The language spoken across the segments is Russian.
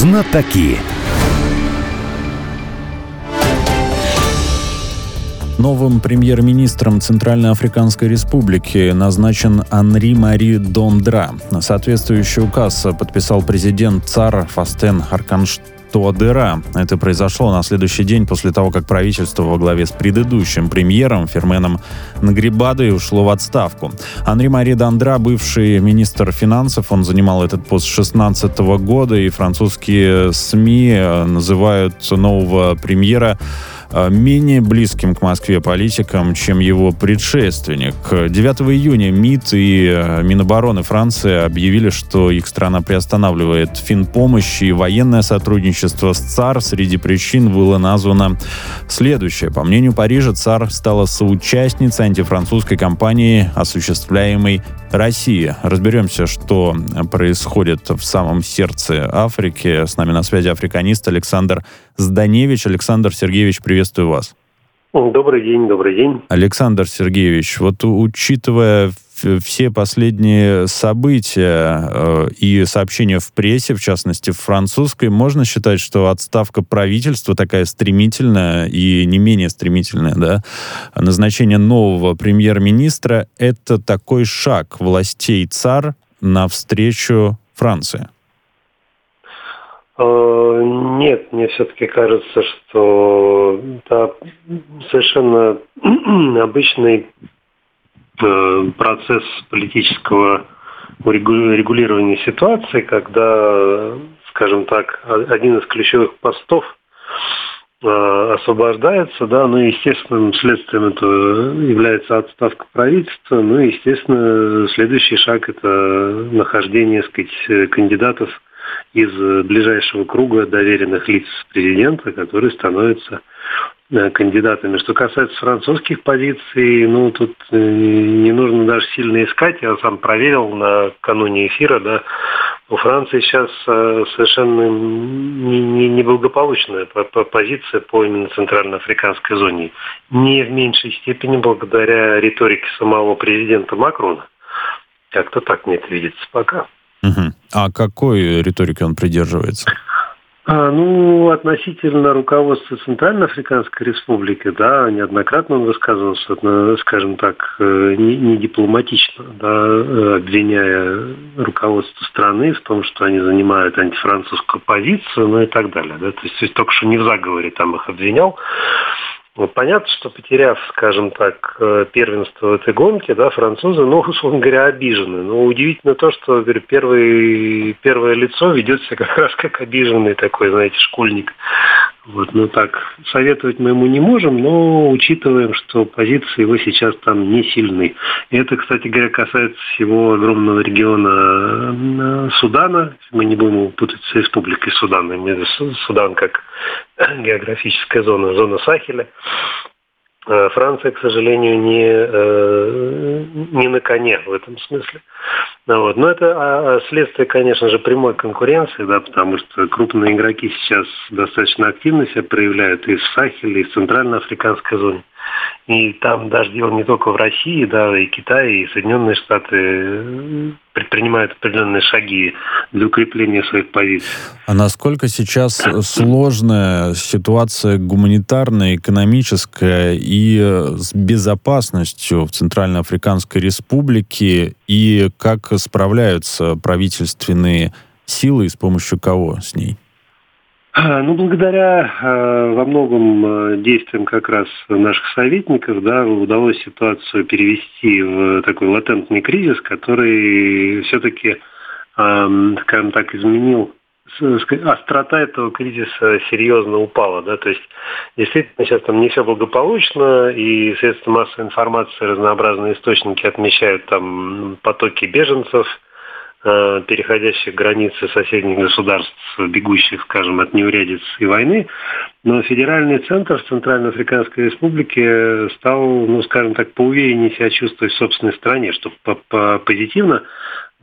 Знатоки. Новым премьер-министром Центральноафриканской Республики назначен Анри Мари Дондра. Соответствующий указ подписал президент ЦАР Фастен Арканш Туадера. Это произошло на следующий день после того, как правительство во главе с предыдущим премьером Ферменом Нгрибадой ушло в отставку. Анри Мари Дондра, бывший министр финансов, он занимал этот пост с 2016 года, и французские СМИ называют нового премьера менее близким к Москве политиком, чем его предшественник. 9 июня МИД и Минобороны Франции объявили, что их страна приостанавливает финпомощь и военное сотрудничество с ЦАР. Среди причин было названо следующее. По мнению Парижа, ЦАР стала соучастницей антифранцузской кампании, осуществляемой Россией. Разберемся, что происходит в самом сердце Африки. С нами на связи африканист Александр Зданевич. Александр Сергеевич, приветствую вас. Добрый день, добрый день. Александр Сергеевич, вот учитывая все последние события и сообщения в прессе, в частности в французской, можно считать, что отставка правительства такая стремительная и не менее стремительная, да? Назначение нового премьер-министра — это такой шаг властей ЦАР навстречу Франции? Нет, мне все-таки кажется, что это совершенно обычный процесс политического регулирования ситуации, когда, скажем так, один из ключевых постов освобождается, да, ну, естественным следствием этого является отставка правительства, ну, и, естественно, следующий шаг — это нахождение, так сказать, кандидатов из ближайшего круга доверенных лиц президента, которые становятся кандидатами. Что касается французских позиций, ну, тут не нужно даже сильно искать. Я сам проверил накануне эфира, да, у Франции сейчас совершенно неблагополучная позиция по именно центральноафриканской зоне. Не в меньшей степени благодаря риторике самого президента Макрона. Как-то так мне это видится пока. А какой риторики он придерживается? Относительно руководства Центральноафриканской Республики, да, неоднократно он высказывался, скажем так, не дипломатично, да, обвиняя руководство страны в том, что они занимают антифранцузскую позицию, ну и так далее, да, то есть только что не в заговоре там их обвинял. Понятно, что потеряв, скажем так, первенство в этой гонке, да, французы, условно говоря, обижены. Но удивительно то, что, говорю, первое лицо ведет себя как раз как обиженный такой, знаете, школьник. Так советовать мы ему не можем, но учитываем, что позиции его сейчас там не сильны. И это, кстати говоря, касается всего огромного региона Судана. Мы не будем его путать с Республикой Судан. Я имею в виду Судан как географическая зона Сахеля. Франция, к сожалению, не на коне в этом смысле. Но это следствие, конечно же, прямой конкуренции, да, потому что крупные игроки сейчас достаточно активно себя проявляют и в Сахеле, и в Центральноафриканской зоне. И там даже дело не только в России, да, и Китай, и Соединенные Штаты предпринимают определенные шаги для укрепления своих позиций. А насколько сейчас сложная ситуация гуманитарная, экономическая и с безопасностью в Центральноафриканской Республике, и как справляются правительственные силы и с помощью кого с ней? Благодаря во многом действиям как раз наших советников, да, удалось ситуацию перевести в такой латентный кризис, который все-таки, скажем так, изменил. Острота этого кризиса серьезно упала, да, то есть действительно сейчас там не все благополучно, и средства массовой информации, разнообразные источники отмечают там потоки беженцев, переходящих границы соседних государств, бегущих, скажем, от неурядиц и войны. Но федеральный центр в Центральноафриканской Республике стал, скажем так, поувереннее себя чувствовать в собственной стране, что позитивно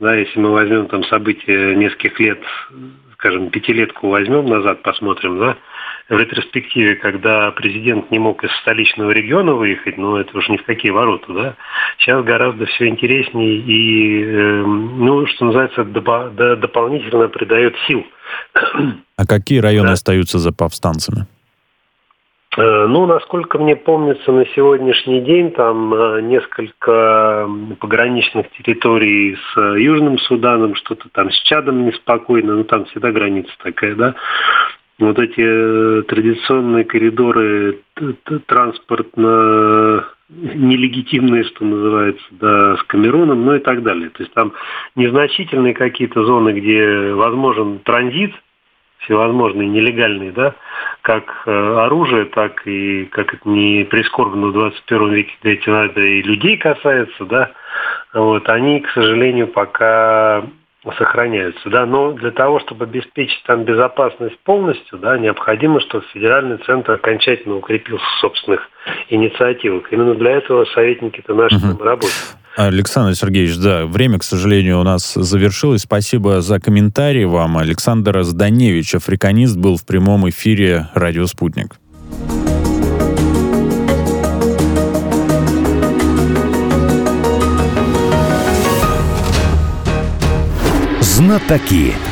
да, если мы возьмем там события нескольких лет, скажем, пятилетку возьмем назад, посмотрим, да, в ретроспективе, когда президент не мог из столичного региона выехать, ну, это уж ни в какие ворота, да. Сейчас гораздо все интереснее и, ну, что называется, дополнительно придает сил. А какие районы остаются за повстанцами? Ну, насколько мне помнится, на сегодняшний день там несколько пограничных территорий с Южным Суданом, что-то там с Чадом неспокойно, ну, там всегда граница такая, да. Вот эти традиционные коридоры транспортно нелегитимные, что называется, да, с Камеруном, ну и так далее. То есть там незначительные какие-то зоны, где возможен транзит, всевозможные нелегальные, да, как оружие, так и, как это не прискорбно в 21 веке, эти надо и людей касается, да, вот, они, к сожалению, пока сохраняются, да, но для того, чтобы обеспечить там безопасность полностью, да, необходимо, чтобы федеральный центр окончательно укрепился в собственных инициативах. Именно для этого советники-то наши там работают. Александр Сергеевич, да, время, к сожалению, у нас завершилось. Спасибо за комментарий вам. Александр Зданевич, африканист, был в прямом эфире «Радио Спутник». Знатоки.